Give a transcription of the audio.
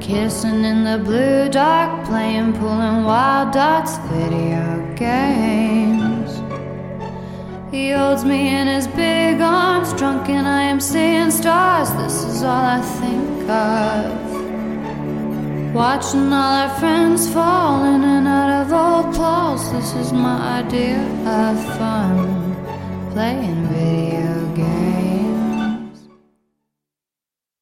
Kissing in the blue dark, playing, pulling wild dots, video games. He holds me in his big arms, drunk and I am seeing stars. This is all I think of. Watching all our friends fall in and out of old clothes. This is my idea of fun, playing video games.